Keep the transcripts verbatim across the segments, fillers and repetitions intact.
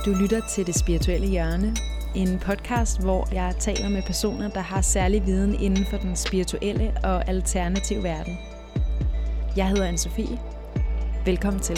Du lytter til Det Spirituelle Hjørne, en podcast, hvor jeg taler med personer, der har særlig viden inden for den spirituelle og alternative verden. Jeg hedder Anne-Sophie. Velkommen til.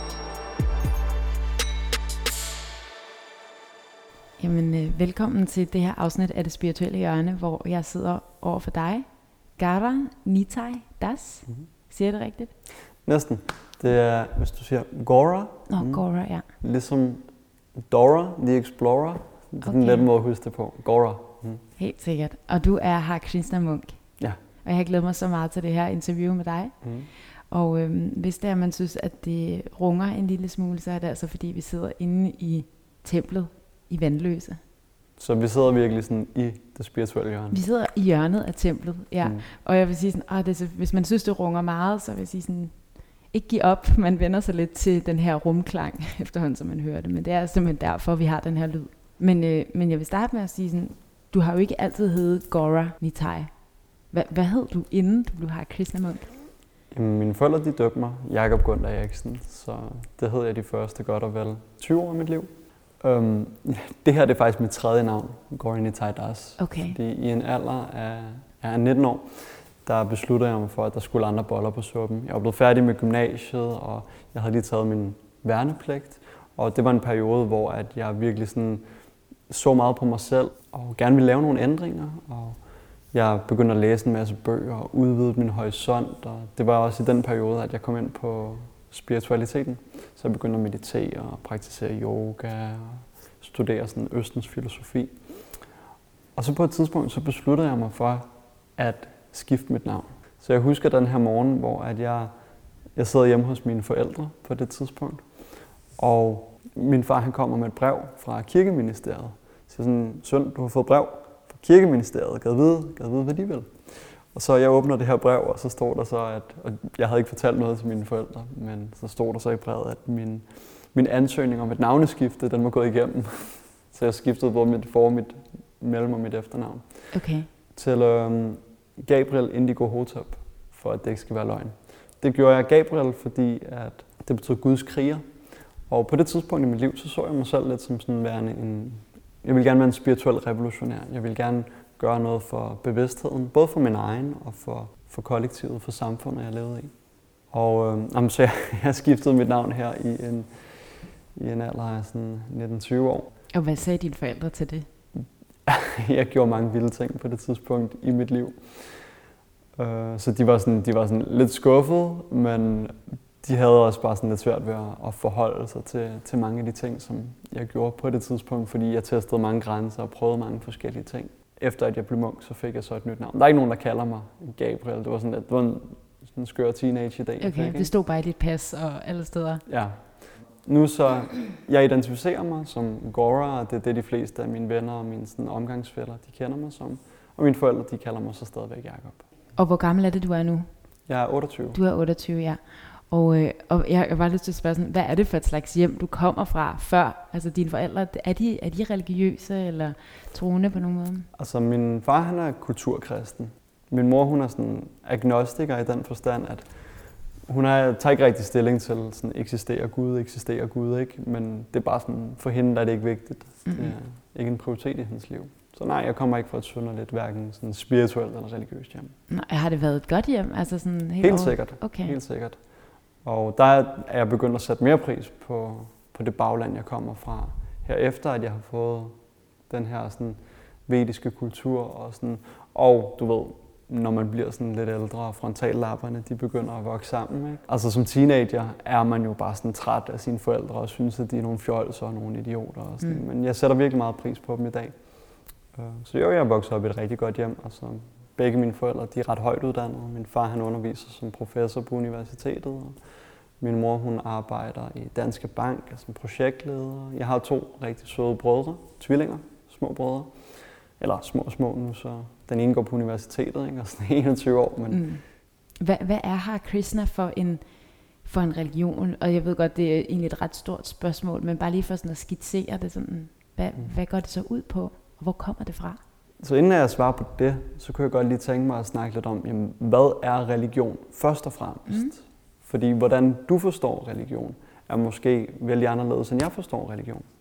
Jamen, øh, velkommen til det her afsnit af Det Spirituelle Hjørne, hvor jeg sidder over for dig, Gara Nitai Das. Mm-hmm. Siger jeg det rigtigt? Næsten. Det er, hvis du siger Gora. Nå, mm, Gora, ja. Ligesom Dora, the Explorer. Det er okay. Den lette måde at huske det på. Gora. Mm. Helt sikkert. Og du er Hare Krishna Munk. Ja. Og jeg har glædet mig så meget til det her interview med dig. Mm. Og øhm, hvis det er, man synes, at det runger en lille smule, så er det altså, fordi vi sidder inde i templet i Vandløse. Så vi sidder virkelig sådan i det spirituelle hjørne? Vi sidder i hjørnet af templet, ja. Mm. Og jeg vil sige sådan, det er, hvis man synes, det runger meget, så vil jeg sige sådan, ikke give op. Man vender sig lidt til den her rumklang, efterhånden som man hører det. Men det er simpelthen derfor, vi har den her lyd. Men, øh, men jeg vil starte med at sige sådan, du har jo ikke altid heddet Gara Nitai. Hva, hvad hed du, inden du blev Hare Krishna Munk? Jamen, mine forældre, de døbte mig Jakob Gunther Eriksen, så det hed jeg de første godt og vel tyve år af mit liv. Um, det her det er faktisk mit tredje navn, Gara Nitai Das. Okay. Fordi i en alder af, af nitten år, der besluttede jeg mig for, at der skulle andre boller på suppen. Jeg var blevet færdig med gymnasiet, og jeg havde lige taget min værnepligt. Og det var en periode, hvor at jeg virkelig sådan så meget på mig selv, og gerne ville lave nogle ændringer. Og jeg begyndte at læse en masse bøger, og udvide min horisont. Og det var også i den periode, at jeg kom ind på spiritualiteten. Så jeg begyndte at meditere og praktisere yoga og studere sådan østens filosofi. Og så på et tidspunkt, så besluttede jeg mig for at skifte mit navn. Så jeg husker den her morgen, hvor at jeg, jeg sidder hjemme hos mine forældre på det tidspunkt. Og min far han kommer med et brev fra Kirkeministeriet. Så sådan, søn, du har fået brev fra Kirkeministeriet. Gad vide, gad vide, hvad de vil. Og så jeg åbner det her brev, og så står der så, at og jeg havde ikke fortalt noget til mine forældre, men så står der så i brevet, at min, min ansøgning om et navneskifte, den var gået igennem. Så jeg skiftede både mit for, mit mellem og mit efternavn. Okay. Til øhm, Gabriel Indigo Hotep, for at det ikke skal være løgn. Det gjorde jeg Gabriel, fordi at det betyder Guds kriger. Og på det tidspunkt i mit liv, så så jeg mig selv lidt som sådan værende en... Jeg ville gerne være en spirituel revolutionær. Jeg ville gerne gøre noget for bevidstheden, både for min egen og for, for kollektivet, for samfundet, jeg levede i. Og øh, jamen, så jeg, jeg skiftede mit navn her i en, i en alder af sådan nitten tyve år. Og hvad sagde dine forældre til det? Jeg gjorde mange vilde ting på det tidspunkt i mit liv. Uh, så de var, sådan, de var sådan lidt skuffede, men de havde også bare sådan lidt svært ved at, at forholde sig til, til mange af de ting, som jeg gjorde på det tidspunkt, fordi jeg testede mange grænser og prøvede mange forskellige ting. Efter at jeg blev munk, så fik jeg så et nyt navn. Der er ikke nogen, der kalder mig Gabriel. Det var sådan, det var en, sådan en skør teenage-idé. Okay, det stod bare i dit pas og alle steder. Ja. Nu så, jeg identificerer mig som Gora, og det er det, de fleste af mine venner og mine sådan, omgangsfæller, de kender mig som. Og mine forældre, de kalder mig så stadigvæk Jakob. Og hvor gammel er det, du er nu? Jeg er otteogtyve. Du er otteogtyve, ja. Og, øh, og jeg, jeg var lyst til at spørge sådan, hvad er det for et slags hjem, du kommer fra før? Altså dine forældre, er de, er de religiøse eller troende på nogen måde? Altså min far, han er kulturkristen. Min mor, hun er sådan agnostiker i den forstand, at hun er, tager ikke rigtig stilling til, sådan, eksisterer Gud, eksisterer Gud, ikke? Men det er bare sådan, for hende der er det ikke vigtigt. Mm-hmm. Det er ikke en prioritet i hendes liv. Så nej, jeg kommer ikke fra et synderligt, hverken sådan spirituelt eller religiøst hjem. Nej, har det været et godt hjem? Altså sådan helt helt over... sikkert, okay. Helt sikkert. Og der er jeg begyndt at sætte mere pris på, på det bagland, jeg kommer fra. Herefter, at jeg har fået den her sådan, vediske kultur. Og, sådan, og du ved, når man bliver sådan lidt ældre, og frontallapperne, de begynder at vokse sammen. Ikke? Altså som teenager er man jo bare sådan træt af sine forældre, og synes, at de er nogle fjolser og nogle idioter. Og sådan. Mm. Men jeg sætter virkelig meget pris på dem i dag. Så jo, jeg er vokset op i et rigtig godt hjem. Altså, begge mine forældre, de er ret højt uddannede. Min far, han underviser som professor på universitetet. Og min mor, hun arbejder i Danske Bank som projektleder. Jeg har to rigtig søde brødre, tvillinger, små brødre. Eller små og små nu, så den ene går på universitetet, ikke? Og sådan enogtyve år. Men... Mm. Hvad, hvad er Hare Krishna for en, for en religion? Og jeg ved godt, det er egentlig et ret stort spørgsmål, men bare lige for sådan at skitsere det sådan, hvad, mm. hvad går det så ud på? Og hvor kommer det fra? Så inden jeg svarer på det, så kunne jeg godt lige tænke mig at snakke lidt om, jamen, hvad er religion først og fremmest? Mm. Fordi hvordan du forstår religion, er måske vældig anderledes, end jeg forstår religion.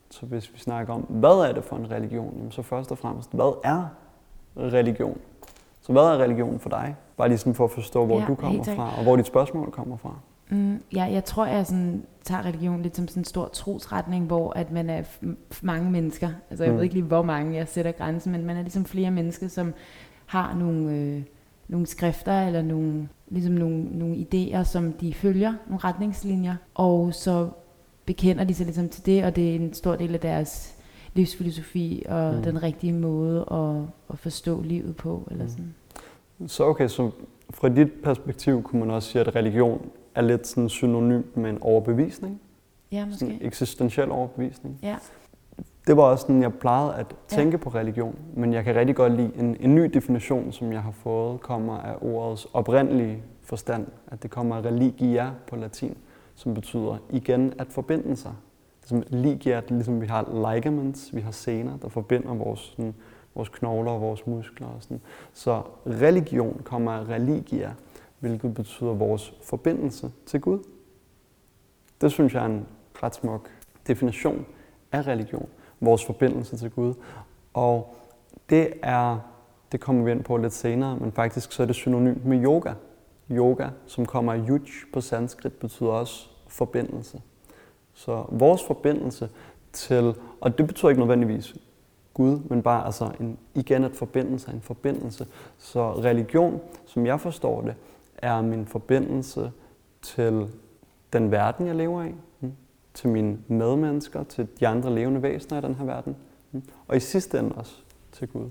Så hvis vi snakker om, hvad er det for en religion, så først og fremmest, hvad er religion? Så hvad er religion for dig? Bare lige sådan for at forstå, hvor ja, du kommer fra, og hvor dit spørgsmål kommer fra. Mm, ja, jeg tror, jeg sådan, tager religion lidt som sådan en stor trosretning, hvor at man er f- mange mennesker. Altså jeg mm. ved ikke lige, hvor mange jeg sætter grænsen, men man er ligesom flere mennesker, som har nogle, øh, nogle skrifter eller nogle, ligesom nogle, nogle idéer, som de følger, nogle retningslinjer. Og så bekender de sig ligesom til det, og det er en stor del af deres livsfilosofi og mm. den rigtige måde at, at forstå livet på. Eller sådan. Mm. Så okay, så fra dit perspektiv kunne man også sige, at religion er lidt sådan synonymt med en overbevisning. Ja, måske. Sådan en eksistentiel overbevisning. Ja. Det var også sådan, jeg plejede at tænke ja. på religion, men jeg kan rigtig godt lide en, en ny definition, som jeg har fået, kommer af ordets oprindelige forstand, at det kommer af religia på latin, som betyder igen at forbinde sig. Ligesom ligia, det er ligesom vi har ligaments, vi har sener, der forbinder vores, sådan, vores knogler og vores muskler og sådan. Så religion kommer af religia, hvilket betyder vores forbindelse til Gud. Det synes jeg er en ret smuk definition af religion, vores forbindelse til Gud. Og det er, det kommer vi ind på lidt senere, men faktisk så er det synonymt med yoga. Yoga, som kommer af yuj på sanskrit, betyder også forbindelse. Så vores forbindelse til, og det betyder ikke nødvendigvis Gud, men bare altså en, igen at forbinde sig, en forbindelse. Så religion, som jeg forstår det, er min forbindelse til den verden, jeg lever i, til mine medmennesker, til de andre levende væsener i den her verden, og i sidste ende også til Gud.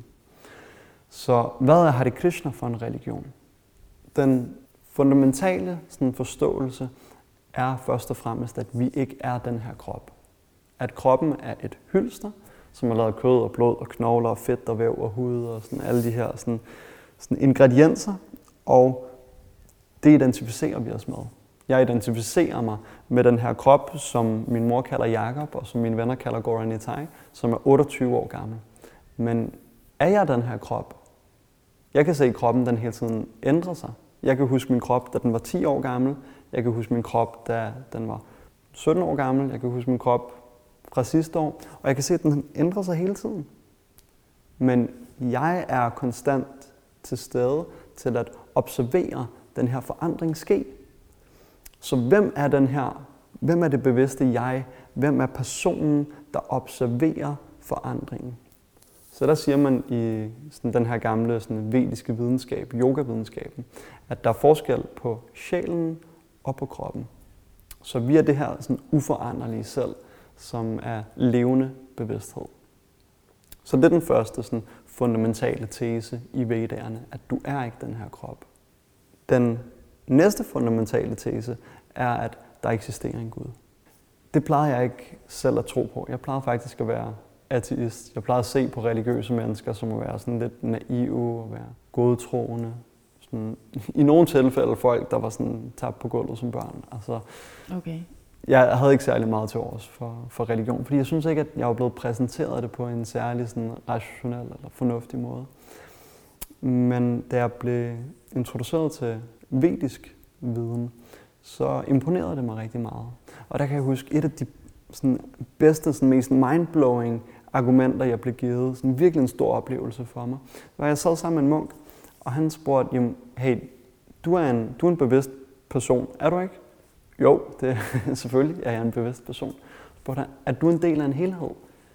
Så hvad er Hare Krishna for en religion? Den fundamentale sådan, forståelse er først og fremmest, at vi ikke er den her krop. At kroppen er et hylster, som er lavet af kød og blod og knogler og fedt og væv og hud og sådan alle de her sådan, sådan ingredienser, og det identificerer vi os med. Jeg identificerer mig med den her krop, som min mor kalder Jakob, og som mine venner kalder Goran Itai, som er otteogtyve år gammel. Men er jeg den her krop? Jeg kan se, at kroppen den hele tiden ændrer sig. Jeg kan huske min krop, da den var ti år gammel. Jeg kan huske min krop, da den var sytten år gammel. Jeg kan huske min krop fra sidste år. Og jeg kan se, at den ændrer sig hele tiden. Men jeg er konstant til stede til at observere den her forandring ske. Så hvem er den her, hvem er det bevidste jeg? Hvem er personen, der observerer forandringen? Så der siger man i sådan den her gamle sådan vediske videnskab, yogavidenskaben, at der er forskel på sjælen og på kroppen. Så vi er det her sådan uforanderlige selv, som er levende bevidsthed. Så det er den første sådan fundamentale tese i Vedderne, at du er ikke den her krop. Den næste fundamentale tese er, at der eksisterer en Gud. Det plejede jeg ikke selv at tro på. Jeg plejede faktisk at være ateist. Jeg plejede at se på religiøse mennesker, som at være sådan lidt naive og være godtroende. Sådan, i nogle tilfælde folk, der var sådan tabt på gulvet som børn. Altså, okay. Jeg havde ikke særlig meget til års for, for religion, fordi jeg synes ikke, at jeg var blevet præsenteret det på en særlig sådan, rationel eller fornuftig måde. Men da jeg blev introduceret til vedisk viden, så imponerede det mig rigtig meget. Og der kan jeg huske, et af de sådan, bedste, sådan, mest mindblowing argumenter, jeg blev givet, sådan virkelig en stor oplevelse for mig, var, jeg sad sammen med en munk, og han spurgte, jamen, hey, du er, en, du er en bevidst person, er du ikke? Jo, det selvfølgelig er jeg en bevidst person. Så spurgte han, er du en del af en helhed?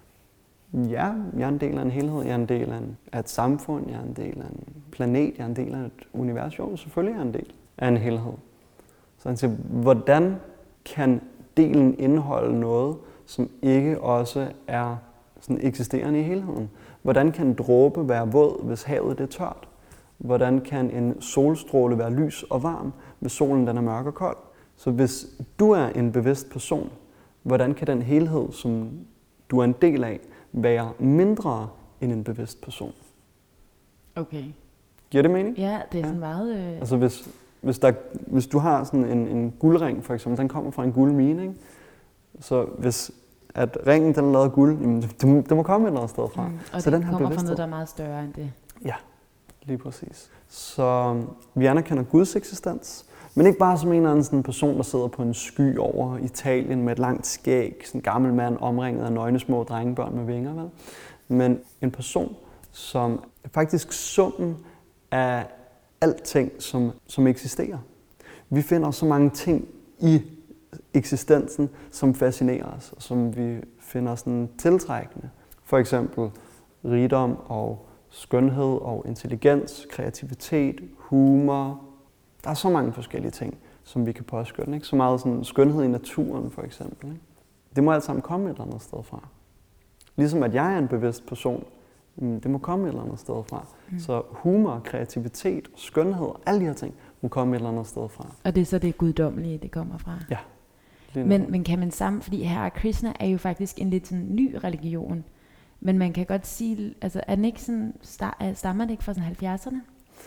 Ja, jeg er en del af en helhed, jeg er en del af, en, af et samfund, jeg er en del af en planet, jeg er en del af et univers. Jo, selvfølgelig er jeg en del af en helhed. Så han siger, hvordan kan delen indeholde noget, som ikke også er sådan eksisterende i helheden? Hvordan kan en dråbe være våd, hvis havet er tørt? Hvordan kan en solstråle være lys og varm, hvis solen den er mørk og kold? Så hvis du er en bevidst person, hvordan kan den helhed, som du er en del af, være mindre end en bevidst person? Okay. Giver det mening? Ja, det er sådan ja. meget... Øh... Altså hvis, hvis, der, hvis du har sådan en, en guldring for eksempel, den kommer fra en guldmine, ikke? Så hvis at ringen den er lavet af guld, jamen, det, det må komme et eller andet sted fra. Mm, og så det den her kommer bevidsthed, fra noget, der er meget større end det. Ja, lige præcis. Så vi anerkender Guds eksistens, Men ikke bare som en eller anden sådan person, der sidder på en sky over Italien med et langt skæg, sådan en gammel mand omringet af nøgne små drengebørn med vinger, vel? Men en person, som er faktisk summen af alting, som, som eksisterer. Vi finder så mange ting i eksistensen, som fascinerer os, og som vi finder sådan tiltrækkende. For eksempel rigdom og skønhed og intelligens, kreativitet, humor. Der er så mange forskellige ting, som vi kan påskønne. Ikke? Så meget sådan skønhed i naturen, for eksempel. Ikke? Det må alt sammen komme et eller andet sted fra. Ligesom at jeg er en bevidst person, det må komme et eller andet sted fra. Mm. Så humor, kreativitet, skønhed, alle de her ting må komme et eller andet sted fra. Og det er så det guddommelige, det kommer fra? Ja. Men, men kan man sammen, fordi Hare Krishna er jo faktisk en lidt sådan ny religion, men man kan godt sige, altså er den ikke sådan, stammer det ikke fra sådan halvfjerdserne?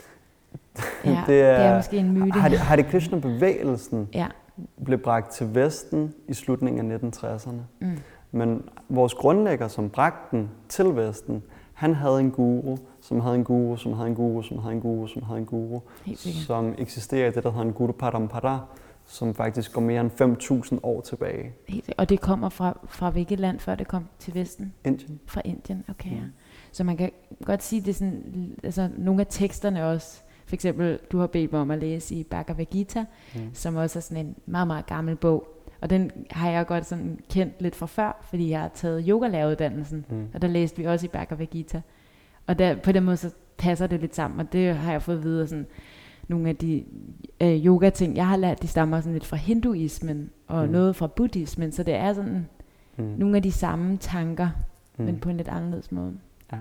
Ja, det, er, det er måske en myte. Hare Krishna-bevægelsen ja. blev bragt til Vesten i slutningen af nitten tresserne. Mm. Men vores grundlægger, som bragte den til Vesten, han havde en guru, som havde en guru, som havde en guru, som havde en guru, som havde en guru, som eksisterer i det, der hedder en Guru Parampara, som faktisk går mere end fem tusind år tilbage. Og det kommer fra, fra hvilket land, før det kom til Vesten? Indien. Fra Indien, okay. Mm. Ja. Så man kan godt sige, det er sådan, altså nogle af teksterne også, for eksempel, du har bedt mig om at læse i Bhagavad Gita, mm. som også er sådan en meget, meget gammel bog. Og den har jeg godt sådan kendt lidt fra før, fordi jeg har taget yogalæreruddannelsen, mm. og der læste vi også i Bhagavad Gita. Og der, på den måde så passer det lidt sammen, og det har jeg fået at vide, sådan, nogle af de øh, yoga-ting, jeg har lært, de stammer sådan lidt fra hinduismen, og mm. noget fra buddhismen, så det er sådan mm. nogle af de samme tanker, mm. men på en lidt anderledes måde. Ja.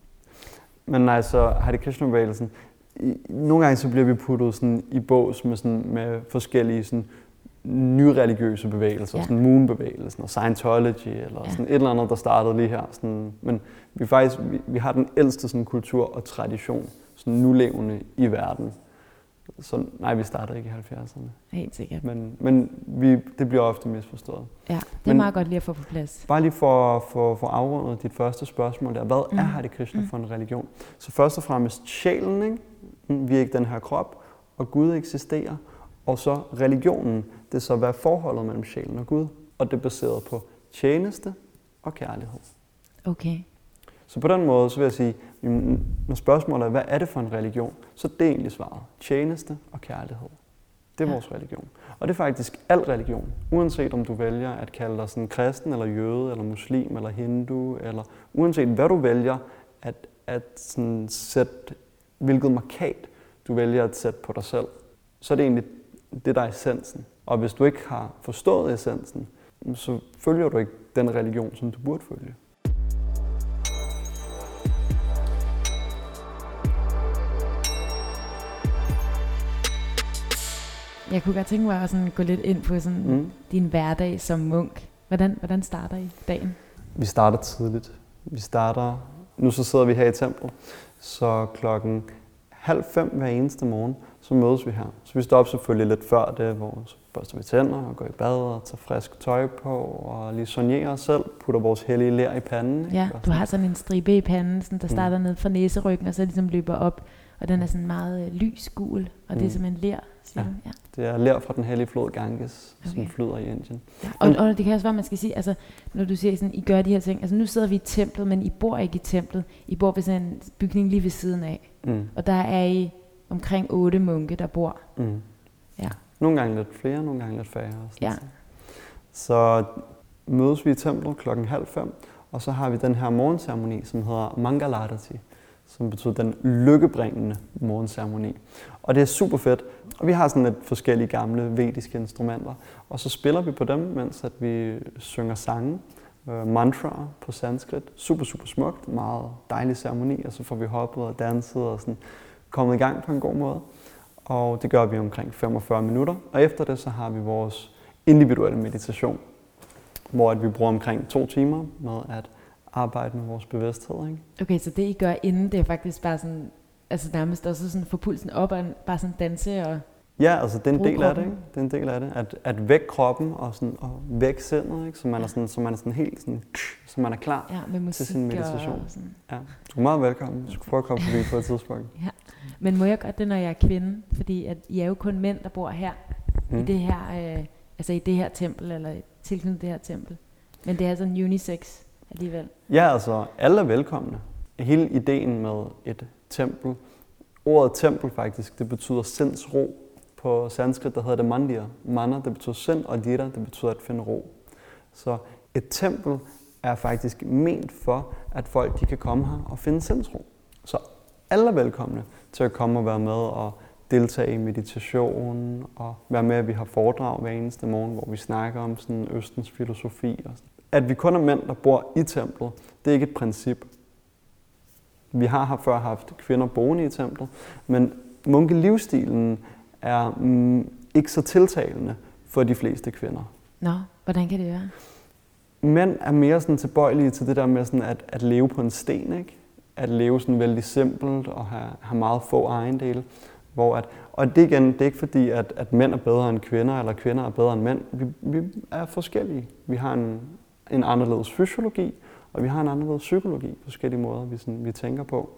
Men altså, Hare Krishna-bevægelsen, nogle gange så bliver vi puttet sådan i bås med, sådan, med forskellige sådan, nyreligiøse bevægelser, ja. Sådan Moon-bevægelsen og Scientology, eller ja. Sådan et eller andet, der startede lige her. Sådan, men vi, faktisk, vi, vi har den ældste sådan, kultur og tradition, sådan nulevende i verden. Så nej, vi startede ikke i halvfjerdserne. Helt sikkert. Men, men vi, det bliver ofte misforstået. Ja, det er men, meget godt lige at få på plads. Bare lige for, for, for afrundet dit første spørgsmål der. Hvad mm. er Hare Krishna mm. for en religion? Så først og fremmest sjælen, ikke? Vi er ikke den her krop, og Gud eksisterer. Og så religionen, det er så, hvad er forholdet mellem sjælen og Gud. Og det er baseret på tjeneste og kærlighed. Okay. Så på den måde, så vil jeg sige, når spørgsmålet er, hvad er det for en religion, så det er egentlig svaret. Tjeneste og kærlighed. Det er ja. Vores religion. Og det er faktisk al religion. Uanset om du vælger at kalde dig sådan kristen, eller jøde, eller muslim, eller hindu, eller uanset hvad du vælger at, at sådan sætte, hvilket markat du vælger at sætte på dig selv, så er det egentlig det, der er essensen. Og hvis du ikke har forstået essensen, så følger du ikke den religion, som du burde følge. Jeg kunne godt tænke mig at sådan gå lidt ind på sådan mm. din hverdag som munk. Hvordan, hvordan starter I dagen? Vi starter tidligt. Vi starter, nu så sidder vi her i templet, så klokken halv fem hver eneste morgen, så mødes vi her. Så vi står op selvfølgelig lidt før det, hvor så børster vi tænder og går i bad og tager frisk tøj på og lige soignerer os selv, putter vores hellige ler i panden. Ikke? Ja, du har sådan en stribe i panden, sådan, der starter mm. ned fra næseryggen og så ligesom løber op. Og den er sådan meget øh, lys gul, og mm. det er simpelthen ler, siger ja. du? Ja. Det er ler fra den hellige flod Ganges, okay. som flyder i Indien. Ja. Og, og det kan også være, man skal sige, altså når du siger sådan, I gør de her ting, altså nu sidder vi i templet, men I bor ikke i templet. I bor ved sådan en bygning lige ved siden af. Mm. Og der er I omkring otte munke, der bor. Mm. Ja. Nogle gange lidt flere, nogle gange lidt færre. Ja. Så mødes vi i templet klokken halv fem, og så har vi den her morgenceremoni, som hedder Mangalarati, som betyder den lykkebringende morgenceremoni. Og det er super fedt. Og vi har sådan lidt forskellige gamle vediske instrumenter. Og så spiller vi på dem, mens at vi synger sange, øh, mantraer på sanskrit. Super, super smukt. Meget dejlig ceremoni. Og så får vi hoppet og danset og sådan kommet i gang på en god måde. Og det gør vi omkring femogfyrre minutter. Og efter det, så har vi vores individuelle meditation, hvor at vi bruger omkring to timer med at arbejde med vores bevidsthed, ikke? Okay, så det I gør inden, det er faktisk bare sådan, altså nærmest også sådan få pulsen op og bare sådan danse og... Ja, altså det er en Brug del af det, kroppen. ikke? Det er en del af det. At, at væk kroppen og, sådan, og væk sindet, ikke? Så man er sådan, så man er sådan helt sådan, så man er klar Ja, med musik til sin meditation. og sådan. Ja, du er meget velkommen. Du skal prøve at komme forbi på et tidspunkt. Ja. Men må jeg godt det, når jeg er kvinde? Fordi at I er jo kun mænd, der bor her, mm. i det her, øh, altså i det her tempel, eller tilknyttet det her tempel. Men det er sådan unisex alligevel. Ja, altså alle er velkomne. Hele ideen med et tempel, ordet tempel faktisk, det betyder sindsro. På sanskrit, der hedder det mandir. Mana, det betyder sind, og dira, det betyder at finde ro. Så et tempel er faktisk ment for, at folk de kan komme her og finde sindsro. Så alle er velkomne til at komme og være med og deltage i meditation og være med, at vi har foredrag hver eneste morgen, hvor vi snakker om sådan Østens filosofi. Og sådan. At vi kun er mænd, der bor i templet, det er ikke et princip. Vi har her før haft kvinder boende i templet, men munkelivsstilen er mm, ikke så tiltalende for de fleste kvinder. Nå, hvordan kan det være? Mænd er mere sådan tilbøjelige til det der med sådan at, at leve på en sten, ikke? At leve sådan vældig simpelt og have, have meget få ejendele. Hvor at, og det igen, det er ikke fordi, at, at mænd er bedre end kvinder, eller kvinder er bedre end mænd. Vi, vi er forskellige. Vi har en, en anderledes fysiologi, og vi har en anderledes psykologi på forskellige måder, vi, sådan, vi tænker på.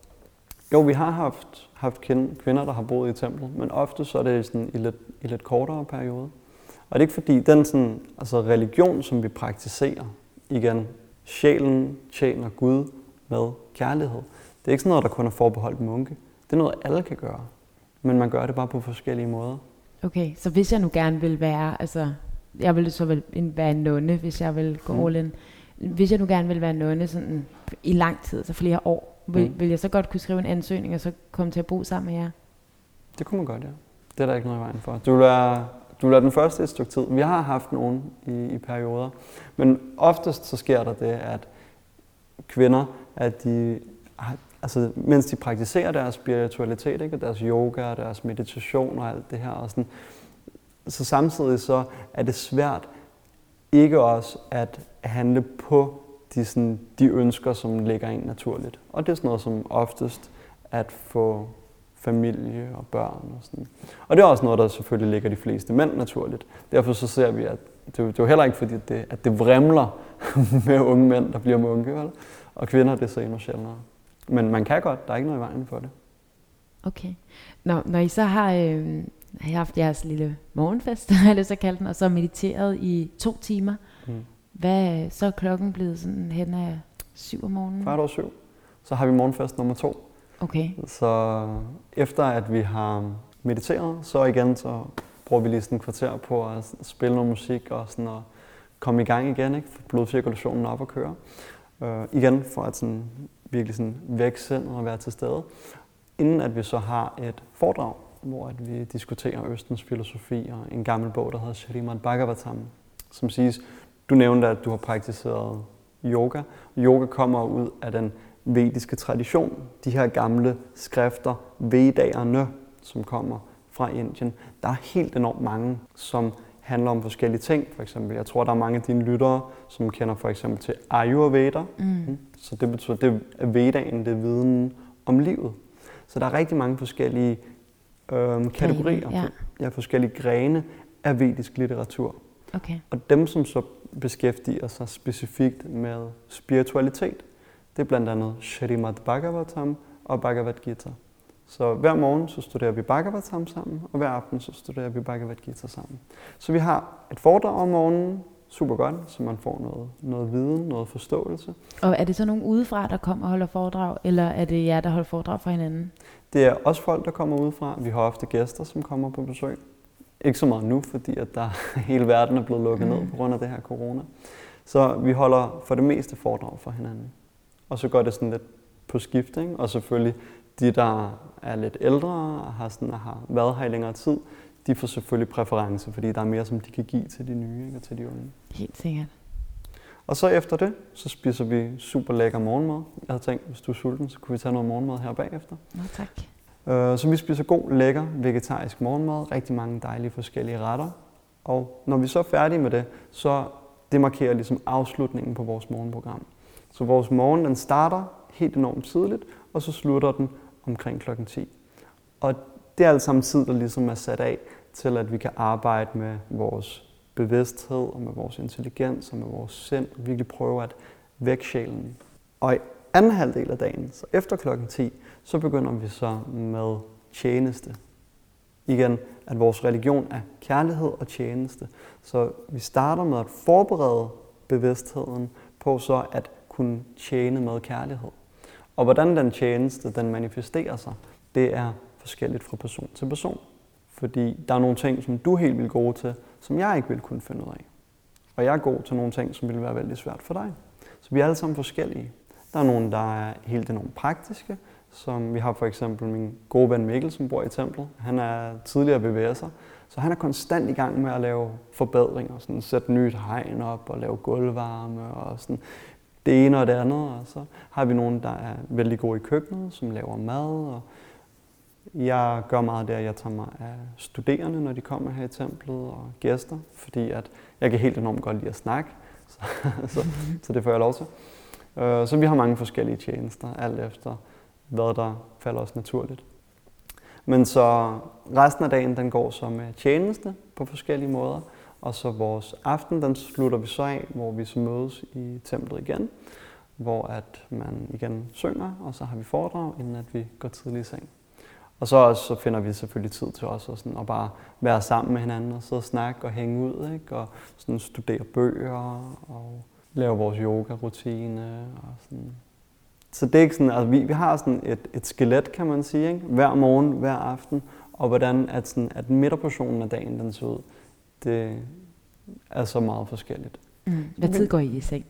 Jo, vi har haft, haft kvinder, der har boet i templet, men ofte så er det sådan i lidt, i lidt kortere perioder. Og det er ikke fordi, den sådan, altså religion, som vi praktiserer, igen, sjælen tjener Gud med kærlighed. Det er ikke sådan noget, der kun er forbeholdt munke. Det er noget, alle kan gøre, men man gør det bare på forskellige måder. Okay, så hvis jeg nu gerne vil være, altså, jeg ville så vel være en nonne, hvis jeg vil gå mm. all in. Hvis jeg nu gerne vil være en nonne sådan i lang tid, altså flere år, vil, mm. vil jeg så godt kunne skrive en ansøgning og så komme til at bo sammen med jer? Det kunne man godt, ja. Det er der ikke noget i vejen for. Du vil være, du vil være den første i et stykke tid. Vi har haft nogen i, i perioder, men oftest så sker der det, at kvinder, at de, altså, mens de praktiserer deres spiritualitet, ikke, deres yoga og deres meditation og alt det her, og sådan, så samtidig så er det svært ikke også at handle på de, sådan, de ønsker, som ligger en naturligt. Og det er sådan noget som oftest at få familie og børn og sådan. Og det er også noget, der selvfølgelig ligger de fleste mænd naturligt. Derfor så ser vi, at det, det er jo heller ikke fordi, at det, at det vrimler med unge mænd, der bliver munke, vel? Og kvinder, det er så endnu sjældnere. Men man kan godt, der er ikke noget i vejen for det. Okay. Når, når I så har, øh, har haft jeres lille morgenfest, har jeg lyst til at kalde den, og så mediteret i to timer, mm. hvad så er klokken blevet sådan hen af syv om morgenen? Kvart over syv. Så har vi morgenfest nummer to. Okay. Så efter at vi har mediteret, så igen så bruger vi lige sådan et kvarter på at spille noget musik og sådan at komme i gang igen, ikke? Få blodcirkulationen op og køre. Uh, igen for at sådan virkelig sådan vække sind og være til stede. Inden at vi så har et foredrag, hvor at vi diskuterer Østens filosofi og en gammel bog, der hedder Srimad Bhagavatam, som siges, du nævnte, at du har praktiseret yoga. Yoga kommer ud af den vediske tradition. De her gamle skrifter, Vedaerne, som kommer fra Indien. Der er helt enormt mange, som handler om forskellige ting. For eksempel, jeg tror, der er mange af dine lyttere, som kender for eksempel til Ayurveda. Mm. Så det betyder, det er Vedaen, det er viden om livet. Så der er rigtig mange forskellige øh, kategorier, ja. Ja, forskellige grene af vedisk litteratur. Okay. Og dem, som så beskæftiger sig specifikt med spiritualitet, det er blandt andet Srimad Bhagavatam og Bhagavad Gita. Så hver morgen så studerer vi Bhagavatam sammen, og hver aften så studerer vi Bhagavad Gita sammen. Så vi har et foredrag om morgenen, super godt, så man får noget, noget viden, noget forståelse. Og er det så nogen udefra, der kommer og holder foredrag, eller er det jer, der holder foredrag for hinanden? Det er også folk, der kommer udefra. Vi har ofte gæster, som kommer på besøg. Ikke så meget nu, fordi at der hele verden er blevet lukket mm. ned på grund af det her corona. Så vi holder for det meste foredrag for hinanden. Og så går det sådan lidt på skift, ikke? Og selvfølgelig de, der er lidt ældre og har, sådan, har været her i længere tid, de får selvfølgelig præference, fordi der er mere, som de kan give til de nye, ikke? Og til de unge. Helt sikkert. Og så efter det, så spiser vi super lækker morgenmad. Jeg havde tænkt, hvis du er sulten, så kunne vi tage noget morgenmad her bagefter. Nå, tak. Uh, så vi spiser god, lækker, vegetarisk morgenmad. Rigtig mange dejlige forskellige retter. Og når vi så er færdige med det, så det markerer ligesom afslutningen på vores morgenprogram. Så vores morgen, den starter helt enormt tidligt, og så slutter den omkring klokken ti. Og det er alt sammen tid, der ligesom er sat af til, at vi kan arbejde med vores bevidsthed og med vores intelligens og med vores sind, og virkelig prøve at vække sjælen. Og i anden halvdel af dagen, så efter klokken ti, så begynder vi så med tjeneste. Igen, at vores religion er kærlighed og tjeneste. Så vi starter med at forberede bevidstheden på så at kunne tjene med kærlighed. Og hvordan den tjeneste, den manifesterer sig, det er forskelligt fra person til person. Fordi der er nogle ting, som du er helt vildt god til, som jeg ikke vil kunne finde ud af. Og jeg er god til nogle ting, som vil være vældig svært for dig. Så vi er alle sammen forskellige. Der er nogen, der er helt enormt praktiske, som vi har for eksempel min gode ven Mikkel, som bor i templet. Han er tidligere V V S'er, så han er konstant i gang med at lave forbedringer, sådan sætte nyt hegn op og lave gulvvarme og sådan det ene og det andet. Og så har vi nogen, der er vældig gode i køkkenet, som laver mad. Og jeg gør meget der, jeg tager mig af studerende, når de kommer her i templet, og gæster, fordi at jeg kan helt enormt godt lide at snakke, så, så, så det får jeg lov til. Så vi har mange forskellige tjenester, alt efter hvad der falder os naturligt. Men så resten af dagen, den går så med tjeneste på forskellige måder, og så vores aften, den slutter vi så af, hvor vi så mødes i templet igen, hvor at man igen synger, og så har vi foredrag, inden at vi går tidligt i seng. Og så, også, så finder vi selvfølgelig tid til os og sådan, at bare være sammen med hinanden og sidde og snakke og hænge ud, ikke? Og sådan studere bøger og lave vores yoga-rutine og sådan. Så det er ikke sådan, altså vi, vi har sådan et, et skelet, kan man sige, ikke? Hver morgen, hver aften, og hvordan at, sådan, at midterportionen af dagen den ser ud, det er så meget forskelligt. Mm. Hvad tid går I i seng?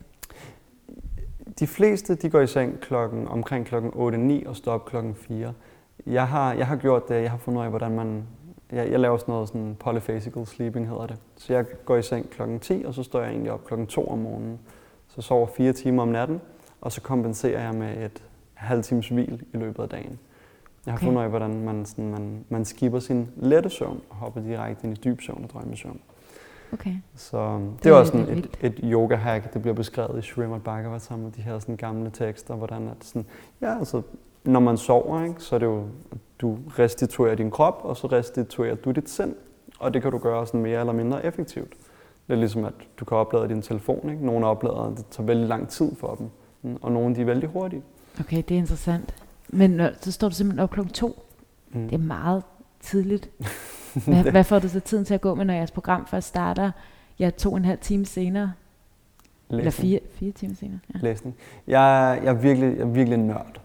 De fleste, de går i seng klokken, omkring klokken otte ni og står op klokken fire. Jeg har, jeg har gjort det, jeg har fundet ud af, hvordan man, jeg, jeg laver sådan noget sådan polyphasical sleeping hedder det. Så jeg går i seng klokken ti, og så står jeg egentlig op klokken to om morgenen. Så sover fire timer om natten, og så kompenserer jeg med et halv times hvil i løbet af dagen. Jeg har okay. fundet ud af, hvordan man, sådan, man, man skipper sin lette søvn og hopper direkte ind i dyb søvn og drømmesøvn. Okay. Så det, det er også sådan et, et yoga-hack, det bliver beskrevet i Srimad Bhagavatam og de her sådan gamle tekster, hvordan at sådan, ja, altså, når man sover, ikke, så er det jo, at du restituerer din krop, og så restituerer du dit sind, og det kan du gøre sådan mere eller mindre effektivt. Det er ligesom, at du kan oplade din telefon, ikke? Nogle oplader, det tager vældig lang tid for dem, og nogle de er vældig hurtige. Okay, det er interessant. Men når, så står du simpelthen op klokken to. Mm. Det er meget tidligt. Hvad, hvad får du så tiden til at gå med, når jeres program først starter? Ja, to og en halv time senere. Læsning. Eller fire, fire timer senere. Ja. Læsning. Jeg, jeg, er virkelig, jeg er virkelig en nørd.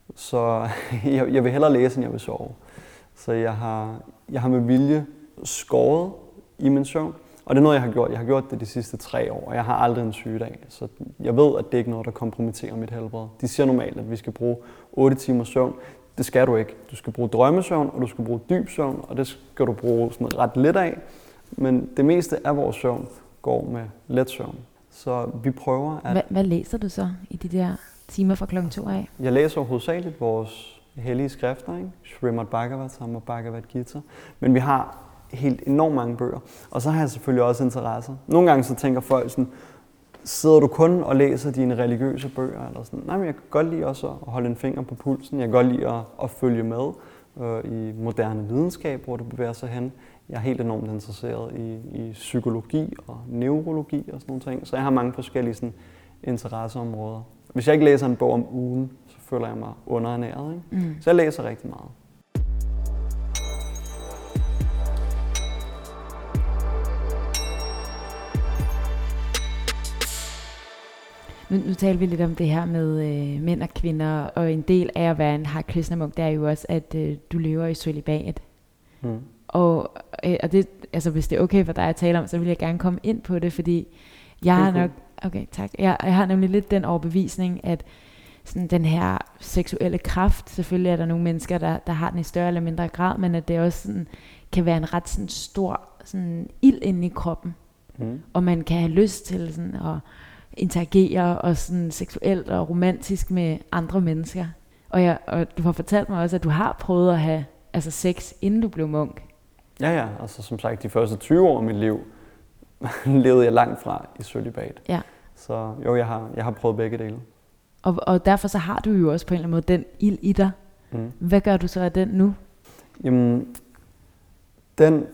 Så jeg, jeg vil hellere læse, end jeg vil sove. Så jeg har, jeg har med vilje skåret i min søvn. Og det er noget, jeg har gjort. Jeg har gjort det de sidste tre år, og jeg har aldrig en sygedag. Så jeg ved, at det ikke er noget, der kompromitterer mit helbred. De siger normalt, at vi skal bruge otte timer søvn. Det skal du ikke. Du skal bruge drømmesøvn, og du skal bruge dyb søvn, og det skal du bruge sådan ret lidt af. Men det meste af vores søvn går med let søvn. Så vi prøver at... Hvad, hvad læser du så i de der timer fra klokken to af? Jeg læser hovedsageligt vores hellige skrifter, ikke? Srimad Bhagavatam og Bhagavad Gita. Men vi har helt enormt mange bøger. Og så har jeg selvfølgelig også interesser. Nogle gange så tænker folk sådan, sidder du kun og læser dine religiøse bøger? Eller sådan. Nej, men jeg kan godt lide også at holde en finger på pulsen. Jeg kan godt lide at, at følge med øh, i moderne videnskab, hvor det bevæger sig hen. Jeg er helt enormt interesseret i, i psykologi og neurologi og sådan nogle ting. Så jeg har mange forskellige sådan, interesseområder. Hvis jeg ikke læser en bog om ugen, så føler jeg mig underernæret. Ikke? Mm. Så jeg læser rigtig meget. Nu, nu taler vi lidt om det her med øh, mænd og kvinder, og en del af at være en Hare Krishna-munk, det er jo også, at øh, du lever i cølibat. Mm. Og, øh, og det, altså, hvis det er okay for dig at tale om, så vil jeg gerne komme ind på det, fordi jeg har nok, okay, tak. Jeg, jeg har nemlig lidt den overbevisning, at sådan den her seksuelle kraft, selvfølgelig er der nogle mennesker, der, der har den i større eller mindre grad, men at det også sådan, kan være en ret sådan, stor sådan, ild inde i kroppen, mm. og man kan have lyst til sådan, at interagere og sådan seksuelt og romantisk med andre mennesker. Og, jeg, og du har fortalt mig også, at du har prøvet at have altså sex, inden du blev munk. Ja, ja. Altså som sagt, de første tyve år af mit liv levede jeg langt fra i cølibat. Ja. Så jo, jeg har, jeg har prøvet begge dele. Og, og derfor så har du jo også på en eller anden måde den ild i dig. Mm. Hvad gør du så af den nu? Jamen, den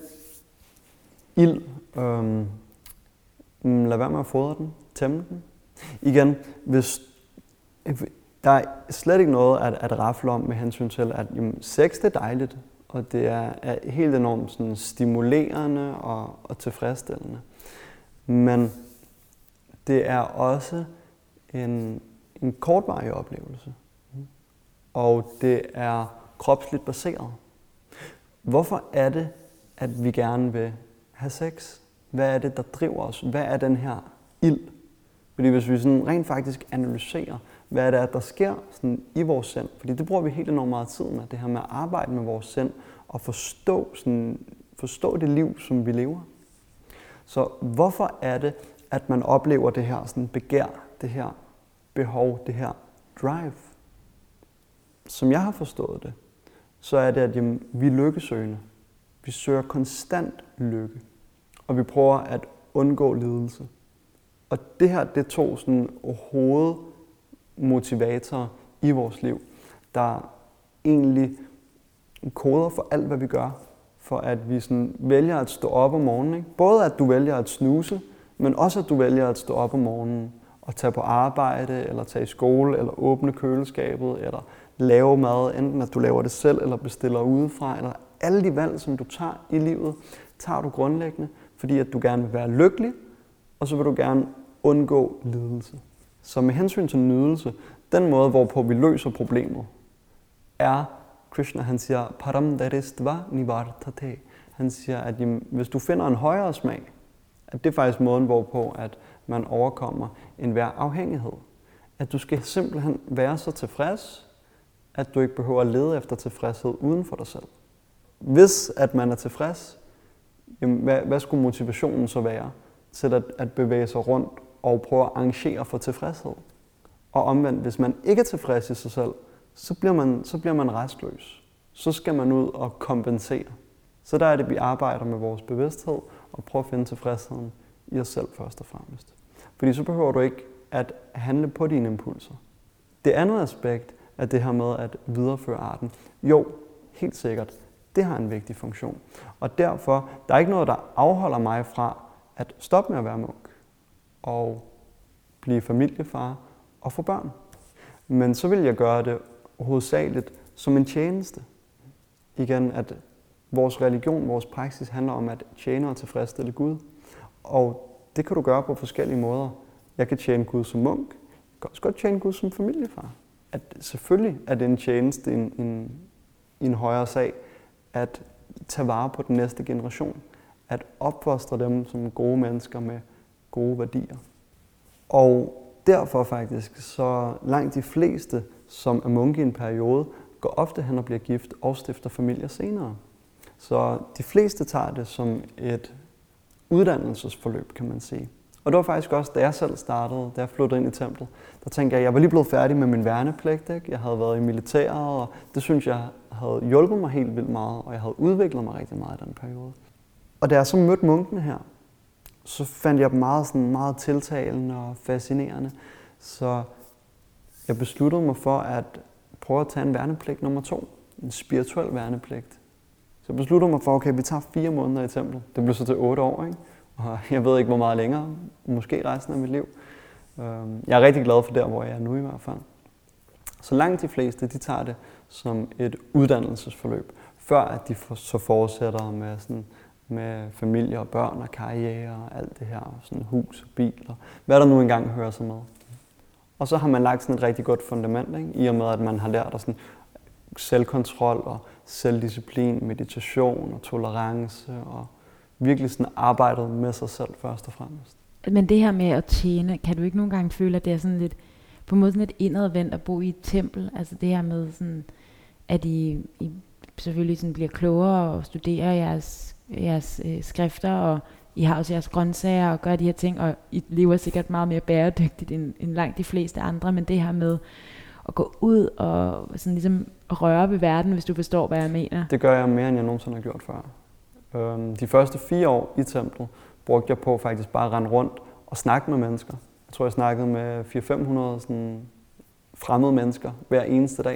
ild, øhm, lad være med at fodre den, tæmme den. Igen, hvis, der er slet ikke noget at, at rafle om med hensyn til, at jamen, sex det er dejligt, og det er, er helt enormt sådan, stimulerende og, og tilfredsstillende. Men det er også en, en kortvarig oplevelse, og det er kropsligt baseret. Hvorfor er det, at vi gerne vil have sex? Hvad er det, der driver os? Hvad er den her ild? Fordi hvis vi sådan rent faktisk analyserer, hvad er det, der sker sådan i vores sind? Fordi det bruger vi helt enormt meget tid med, det her med at arbejde med vores sind og forstå, sådan, forstå det liv, som vi lever. Så hvorfor er det, at man oplever det her sådan begær, det her behov, det her drive? Som jeg har forstået det, så er det, at jamen, vi er lykkesøgende. Vi søger konstant lykke, og vi prøver at undgå lidelse. Og det her, det er to sådan hovedmotivatorer i vores liv, der egentlig koder for alt, hvad vi gør, for at vi sådan vælger at stå op om morgenen. Ikke? Både at du vælger at snuse, men også at du vælger at stå op om morgenen og tage på arbejde, eller tage i skole, eller åbne køleskabet, eller lave mad, enten at du laver det selv, eller bestiller udefra, eller alle de valg, som du tager i livet, tager du grundlæggende, fordi at du gerne vil være lykkelig, og så vil du gerne undgå lidelse. Så med hensyn til nydelse, den måde, hvorpå vi løser problemet, er, Krishna han siger, param daristva nivartate. Han siger, at jamen, hvis du finder en højere smag, at det er faktisk måden, hvorpå at man overkommer enhver afhængighed. At du skal simpelthen være så tilfreds, at du ikke behøver at lede efter tilfredshed uden for dig selv. Hvis at man er tilfreds, jamen, hvad, hvad skulle motivationen så være til at, at bevæge sig rundt og prøve at arrangere for tilfredshed? Og omvendt, hvis man ikke er tilfreds i sig selv, så bliver man, så bliver man restløs. Så skal man ud og kompensere. Så der er det, vi arbejder med vores bevidsthed og prøver at finde tilfredsheden i os selv først og fremmest. Fordi så behøver du ikke at handle på dine impulser. Det andet aspekt er det her med at videreføre arten. Jo, helt sikkert. Det har en vigtig funktion. Og derfor, der er ikke noget, der afholder mig fra at stoppe med at være munk og blive familiefar og få børn. Men så vil jeg gøre det hovedsageligt som en tjeneste. Igen, at vores religion, vores praksis handler om at tjene og tilfredsstille Gud. Og det kan du gøre på forskellige måder. Jeg kan tjene Gud som munk. Jeg kan også godt tjene Gud som familiefar. At selvfølgelig er det en tjeneste, en, en, en højere sag, at tage vare på den næste generation. At opfostre dem som gode mennesker med gode værdier. Og derfor faktisk, så langt de fleste, som er munke i en periode, går ofte hen og bliver gift og stifter familier senere. Så de fleste tager det som et uddannelsesforløb, kan man sige. Og det var faktisk også, da jeg selv startede, da jeg flyttede ind i templet, der tænkte jeg, at jeg var lige blevet færdig med min værnepligt. Ikke? Jeg havde været i militæret, og det synes jeg havde hjulpet mig helt vildt meget, og jeg havde udviklet mig rigtig meget i den periode. Og da jeg så mødte munkene her, så fandt jeg dem meget, sådan, meget tiltalende og fascinerende. Så jeg besluttede mig for at prøve at tage en værnepligt nummer to, en spirituel værnepligt. Så jeg besluttede mig for, okay, vi tager fire måneder i templet. Det blev så til otte år, ikke? Og jeg ved ikke, hvor meget længere, måske resten af mit liv. Jeg er rigtig glad for der, hvor jeg er nu i hvert fald. Så langt de fleste, de tager det som et uddannelsesforløb, før at de så fortsætter med, sådan, med familie og børn og karriere og alt det her, sådan hus og bil og hvad der nu engang hører sig med. Og så har man lagt sådan et rigtig godt fundament, ikke? I og med, at man har lært af sådan selvkontrol og selvdisciplin, meditation og tolerance og virkelig sådan arbejdet med sig selv først og fremmest. Men det her med at tjene, kan du ikke nogle gange føle, at det er sådan lidt, på en måde sådan lidt indadvendt at bo i et tempel? Altså det her med sådan, at I, I selvfølgelig sådan bliver klogere og studerer jeres, jeres øh, skrifter, og I har også jeres grøntsager og gør de her ting, og I lever sikkert meget mere bæredygtigt end, end langt de fleste andre, men det her med at gå ud og sådan ligesom røre ved verden, hvis du forstår, hvad jeg mener. Det gør jeg mere, end jeg nogensinde har gjort før. De første fire år i templet brugte jeg på faktisk bare at rende rundt og snakke med mennesker. Jeg tror, jeg snakkede med fire til fem hundrede sådan fremmede mennesker hver eneste dag.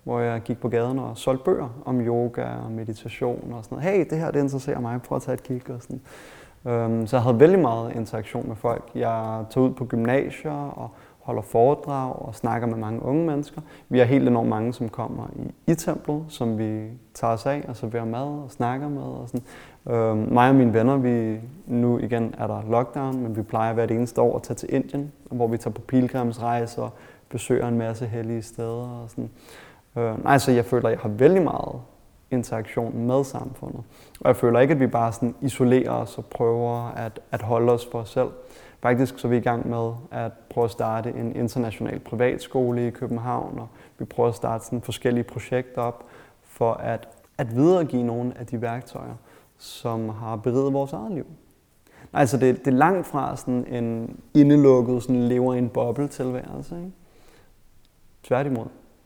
hvor jeg gik på gaden og solgte bøger om yoga og meditation og sådan noget. Hey, det her det interesserer mig, prøv at tage et kig og sådan. Øhm, så jeg havde vældig meget interaktion med folk. Jeg tog ud på gymnasier og holder foredrag og snakker med mange unge mennesker. Vi har helt enormt mange, som kommer i i-templet, som vi tager os af og serverer mad og snakker med. Og sådan. Øhm, mig og mine venner, vi, nu igen er der lockdown, men vi plejer hvert eneste år at tage til Indien, hvor vi tager på pilgrimsrejser og besøger en masse hellige steder. Og sådan. Øh, nej, så jeg føler, at jeg har vældig meget interaktion med samfundet. Og jeg føler ikke, at vi bare sådan isolerer os og prøver at, at holde os for os selv. Faktisk så er vi i gang med at prøve at starte en international privatskole i København, og vi prøver at starte sådan forskellige projekter op for at, at videregive nogle af de værktøjer, som har beriget vores eget liv. Altså det, det er langt fra sådan en indelukket, sådan lever i en boble tilværelse, ikke? Tværtimod.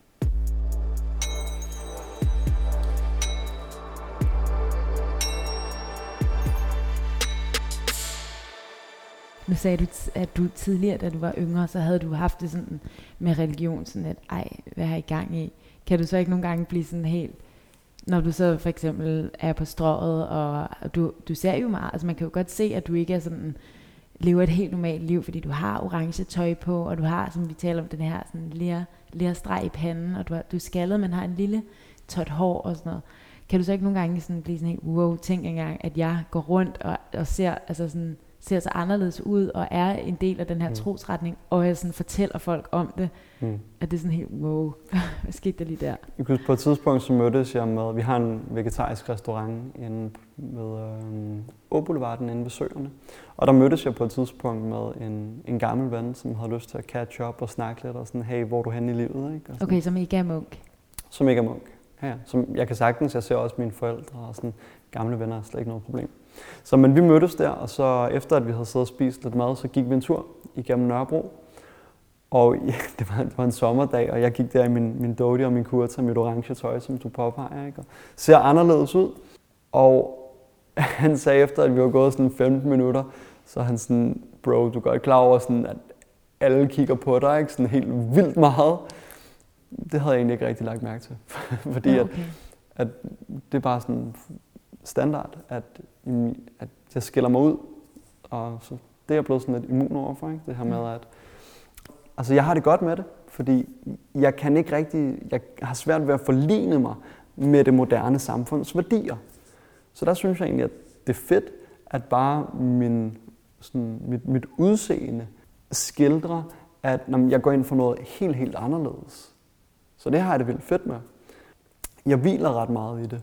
Nu sagde du, at du tidligere, da du var yngre, så havde du haft det sådan med religion, sådan at, ej, hvad har I gang i? Kan du så ikke nogle gange blive sådan helt, når du så for eksempel er på strøget, og du, du ser jo meget, altså man kan jo godt se, at du ikke er sådan, lever et helt normalt liv, fordi du har orange tøj på, og du har, som vi taler om, den her sådan ler, lerstreg i panden, og du, har, du er skaldet, men har en lille tot hår og sådan noget. Kan du så ikke nogle gange sådan blive sådan helt, wow, tænk engang, at jeg går rundt og, og ser, altså sådan, ser så anderledes ud, og er en del af den her mm. trosretning, og jeg sådan fortæller folk om det, mm. at det er sådan helt, wow, hvad skete der lige der? Jeg kunne på et tidspunkt, så mødtes jeg med, vi har en vegetarisk restaurant inde ved øh, Åboulevarden inde ved Søerne, og der mødtes jeg på et tidspunkt med en, en gammel ven, som havde lyst til at catch up og snakke lidt, og sådan, hey, hvor er du henne i livet? Ikke? Og okay, som ikke er munk? Som ikke er munk, ja. Som jeg kan sagtens, jeg ser også mine forældre, og sådan gamle venner er slet ikke noget problem. Så men vi mødtes der, og så efter at vi havde siddet og spist lidt mad, så gik vi en tur igennem Nørrebro. Og ja, det, var, det var en sommerdag, og jeg gik der i min, min dhoti og min kurta, mit orange tøj, som du påpeger, ikke? Og ser anderledes ud. Og han sagde efter, at vi var gået sådan femten minutter, så han sådan, bro, du er godt klar over, sådan, at alle kigger på dig, ikke? Sådan helt vildt meget. Det havde jeg egentlig ikke rigtig lagt mærke til, fordi ja, okay. at, at det er bare sådan standard, at, at jeg skiller mig ud, og så det er jeg blevet sådan lidt immun overfor, ikke? Det her med, at altså jeg har det godt med det, fordi jeg kan ikke rigtig, jeg har svært ved at forligne mig med det moderne samfunds værdier. Så der synes jeg egentlig, at det er fedt, at bare min, sådan, mit, mit udseende skildrer, at når jeg går ind for noget helt, helt anderledes. Så det har jeg det vildt fedt med. Jeg hviler ret meget i det.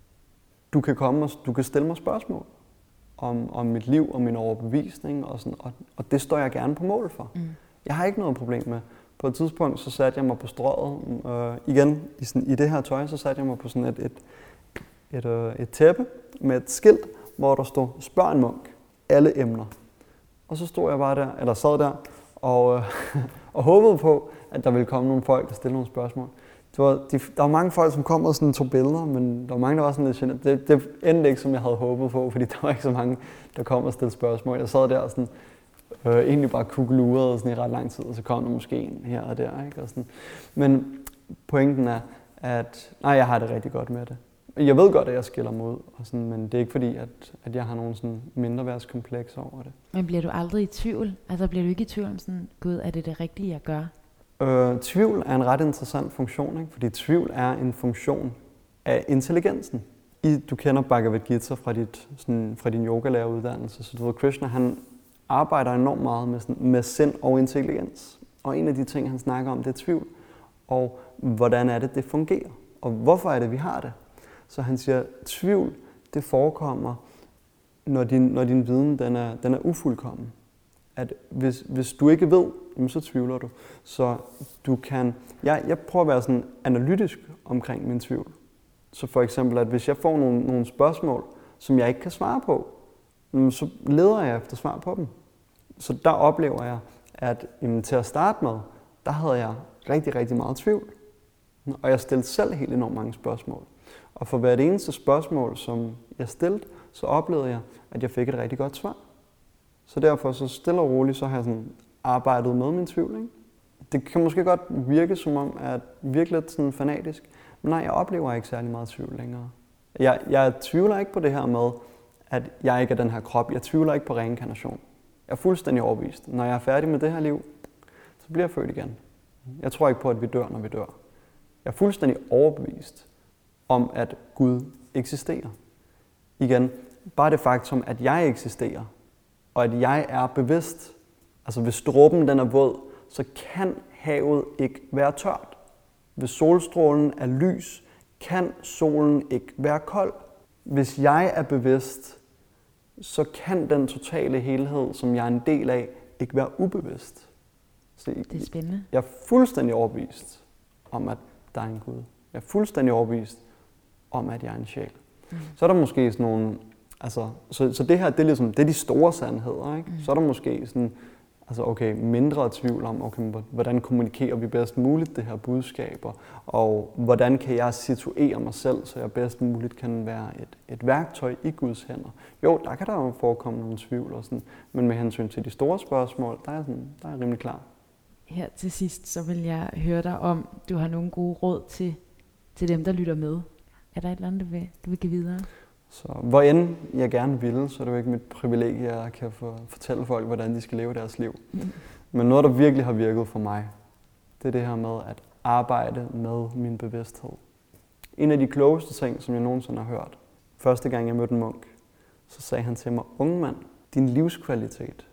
Du kan komme og du kan stille mig spørgsmål om, om mit liv og min overbevisning, og, sådan, og, og det står jeg gerne på mål for. Mm. Jeg har ikke noget problem med. På et tidspunkt så satte jeg mig på strøget, øh, igen i, sådan, i det her tøj, så satte jeg mig på sådan et, et, et, øh, et tæppe med et skilt, hvor der stod "Spørg en munk", alle emner. Og så stod jeg bare der, eller sad der, og, øh, og håbede på, at der ville komme nogle folk, der stillede nogle spørgsmål. Det var, de, der var mange folk, som kom og sådan tog billeder, men der var mange, der var sådan lidt genert. Det, det endte ikke, som jeg havde håbet på, fordi der var ikke så mange, der kom og stillede spørgsmål. Jeg sad der og sådan, øh, egentlig bare kuggelurede sådan i ret lang tid, og så kom der måske en her og der. Ikke? Og sådan. Men pointen er, at nej, jeg har det rigtig godt med det. Jeg ved godt, at jeg skiller mig ud, og sådan, men det er ikke fordi, at, at jeg har nogen sådan mindreværdskompleks over det. Men bliver du aldrig i tvivl? Altså bliver du ikke i tvivl om sådan, gud, er det det rigtige, jeg gør? Øh, tvivl er en ret interessant funktion, ikke? Fordi tvivl er en funktion af intelligensen. I, du kender Bhagavad Gita fra, dit, sådan, fra din yogalæreruddannelse, så du ved, Krishna han arbejder enormt meget med, sådan, med sind og intelligens. Og en af de ting, han snakker om, det er tvivl. Og hvordan er det, det fungerer? Og hvorfor er det, vi har det? Så han siger, tvivl, det forekommer, når din, når din viden den er, den er ufuldkommen. At hvis, hvis du ikke ved, så tvivler du. Så du kan, jeg, jeg prøver at være sådan analytisk omkring min tvivl. Så for eksempel, at hvis jeg får nogle, nogle spørgsmål, som jeg ikke kan svare på, så leder jeg efter svar på dem. Så der oplever jeg, at jamen, til at starte med, der havde jeg rigtig, rigtig meget tvivl. Og jeg stillede selv helt enormt mange spørgsmål. Og for hvert eneste spørgsmål, som jeg stillede, så oplevede jeg, at jeg fik et rigtig godt svar. Så derfor så stille og roligt, så har jeg sådan arbejdet med min tvivl. Ikke? det kan måske godt virke som om, at virkelig lidt sådan fanatisk, men nej, jeg oplever ikke særlig meget tvivl længere. Jeg, jeg tvivler ikke på det her med, at jeg ikke er den her krop. Jeg tvivler ikke på reinkarnation. Jeg er fuldstændig overbevist. Når jeg er færdig med det her liv, så bliver jeg født igen. Jeg tror ikke på, at vi dør, når vi dør. Jeg er fuldstændig overbevist om, at Gud eksisterer. Igen, bare det faktum, at jeg eksisterer, og at jeg er bevidst. Altså hvis dråben den er våd, så kan havet ikke være tørt. Hvis solstrålen er lys, kan solen ikke være kold. Hvis jeg er bevidst, så kan den totale helhed, som jeg er en del af, ikke være ubevidst. Så det er spændende. Jeg er fuldstændig overbevist om, at der er en Gud. Jeg er fuldstændig overbevist om, at jeg er en sjæl. Mm. Så er der måske sådan nogle, altså, så, så det her, det er ligesom, det er de store sandheder, ikke? Mm. Så er der måske sådan, altså okay, mindre tvivl om, okay, hvordan kommunikerer vi bedst muligt det her budskab, og hvordan kan jeg situere mig selv, så jeg bedst muligt kan være et, et værktøj i Guds hænder. Jo, der kan der jo forekomme nogle tvivl og sådan, men med hensyn til de store spørgsmål, der er, sådan, der er jeg rimelig klar. Her til sidst, så vil jeg høre dig om, du har nogle gode råd til, til dem, der lytter med. Er der et eller andet, du vil, du vil give videre? Så hvor end jeg gerne vil, så er det jo ikke mit privilegie, at jeg kan få, fortælle folk, hvordan de skal leve deres liv. Mm. Men noget, der virkelig har virket for mig, det er det her med at arbejde med min bevidsthed. En af de klogeste ting, som jeg nogensinde har hørt, første gang jeg mødte en munk, så sagde han til mig, unge mand, din livskvalitet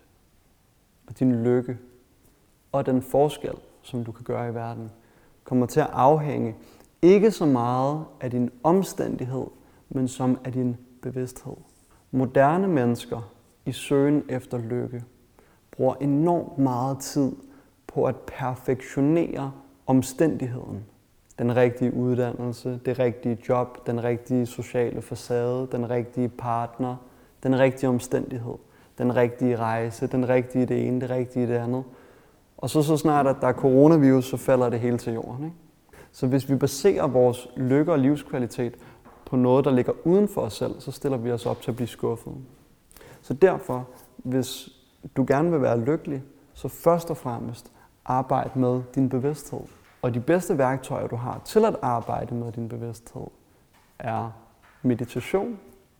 og din lykke og den forskel, som du kan gøre i verden, kommer til at afhænge ikke så meget af din omstændighed, men som af din bevidsthed. Moderne mennesker i søgen efter lykke bruger enormt meget tid på at perfektionere omstændigheden. Den rigtige uddannelse, det rigtige job, den rigtige sociale facade, den rigtige partner, den rigtige omstændighed, den rigtige rejse, den rigtige det ene, det rigtige det andet. Og så så snart, at der er coronavirus, så falder det hele til jorden, ikke? Så hvis vi baserer vores lykke og livskvalitet på noget, der ligger uden for os selv, så stiller vi os op til at blive skuffet. Så derfor, hvis du gerne vil være lykkelig, så først og fremmest arbejde med din bevidsthed. Og de bedste værktøjer, du har til at arbejde med din bevidsthed, er meditation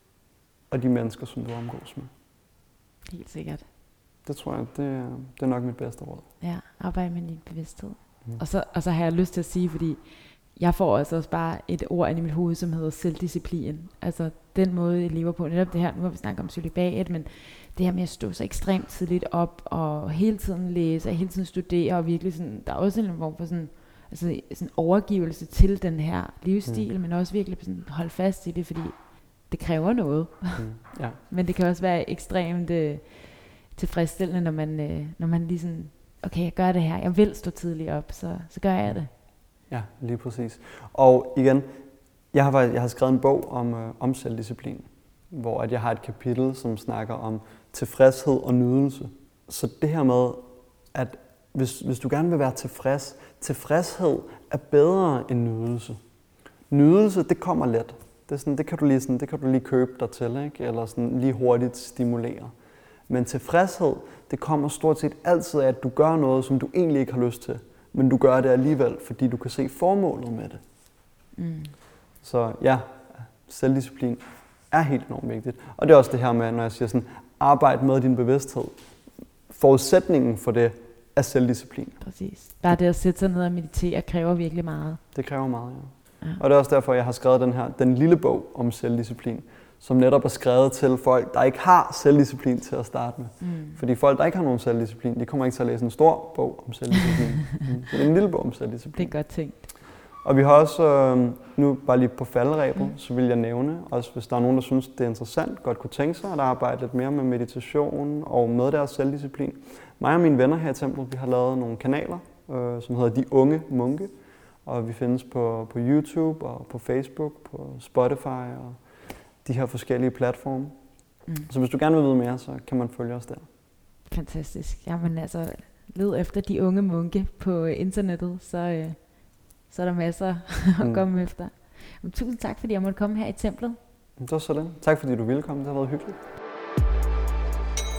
og de mennesker, som du omgås med. Helt sikkert. Det tror jeg, det er, det er nok mit bedste råd. Ja, arbejde med din bevidsthed. Mm. Og, så, og så har jeg lyst til at sige, fordi jeg får altså også bare et ord ind i mit hoved, som hedder selvdisciplin. Altså den måde, jeg lever på. Netop det her, nu har vi snakket om cølibat, men det her med at stå så ekstremt tidligt op, og hele tiden læse, og hele tiden studere, og virkelig sådan, der er også en form for sådan, altså sådan overgivelse til den her livsstil, mm. men også virkelig sådan holde fast i det, fordi det kræver noget. Mm. Ja. Men det kan også være ekstremt øh, tilfredsstillende, når man, øh, når man lige sådan, okay, jeg gør det her, jeg vil stå tidligt op, så, så gør jeg det. Ja, lige præcis. Og igen, jeg har, jeg har skrevet en bog om, øh, om selvdisciplin, hvor at jeg har et kapitel, som snakker om tilfredshed og nydelse. Så det her med, at hvis, hvis du gerne vil være tilfreds, tilfredshed er bedre end nydelse. Nydelse, det kommer let. Det, er sådan, det, kan du lige, sådan, det kan du lige købe dig til, ikke? Eller sådan lige hurtigt stimulere. Men tilfredshed, det kommer stort set altid af, at du gør noget, som du egentlig ikke har lyst til. Men du gør det alligevel, fordi du kan se formålet med det. Mm. Så ja, selvdisciplin er helt enormt vigtigt. Og det er også det her med, når jeg siger sådan, arbejde med din bevidsthed. Forudsætningen for det er selvdisciplin. Præcis. Bare det at sætte sig ned og meditere kræver virkelig meget. Det kræver meget, ja. ja. Og det er også derfor, jeg har skrevet den her, den lille bog om selvdisciplin, som netop er skrevet til folk, der ikke har selvdisciplin til at starte med. Mm. Fordi folk, der ikke har nogen selvdisciplin, de kommer ikke til at læse en stor bog om selvdisciplin. mm. Det er en lille bog om selvdisciplin. Det er godt tænkt. Og vi har også, øh, nu bare lige på falderebet, mm. så vil jeg nævne, også hvis der er nogen, der synes, det er interessant, godt kunne tænke sig at arbejde lidt mere med meditation og med deres selvdisciplin. Mig og mine venner her i templet, vi har lavet nogle kanaler, øh, som hedder De Unge Munke. Og vi findes på, på YouTube og på Facebook, på Spotify og de her forskellige platforme. Mm. Så hvis du gerne vil vide mere, så kan man følge os der. Fantastisk. Jamen altså, led efter De Unge Munke på internettet, så, øh, så er der masser at mm. komme efter. Men tusind tak, fordi jeg måtte komme her i templet. Det var sådan. Tak fordi du ville komme. Det har været hyggeligt.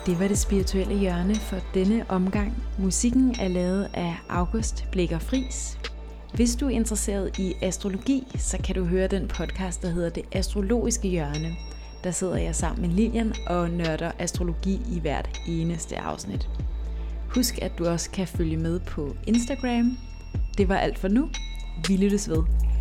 Det var det spirituelle hjørne for denne omgang. Musikken er lavet af August Blicher Friis. Hvis du er interesseret i astrologi, så kan du høre den podcast, der hedder Det Astrologiske Hjørne. Der sidder jeg sammen med Lilian og nørder astrologi i hvert eneste afsnit. Husk, at du også kan følge med på Instagram. Det var alt for nu. Vi lyttes ved.